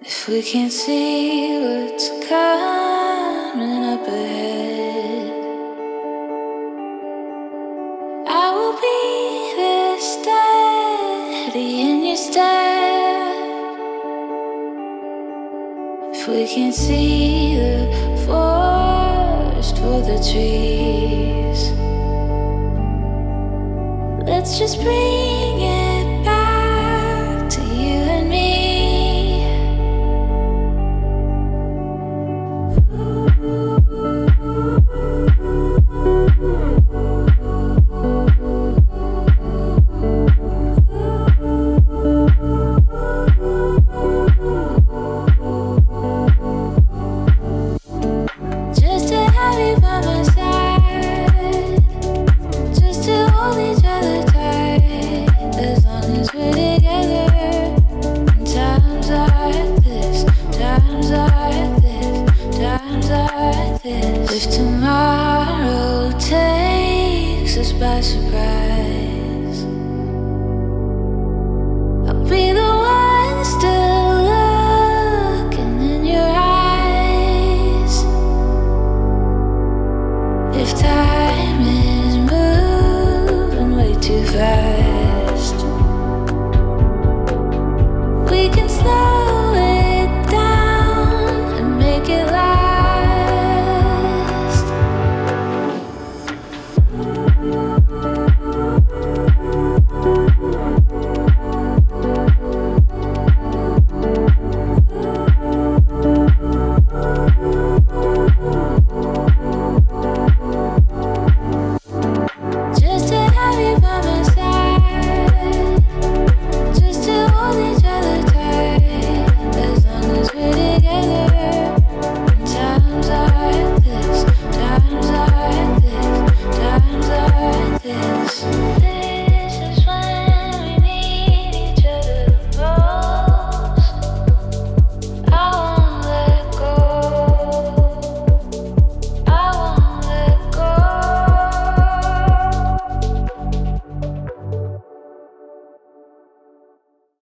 If we can't see what's coming up ahead, I will be there steady in your step. If we can't see the forest for the trees, let's just bring it.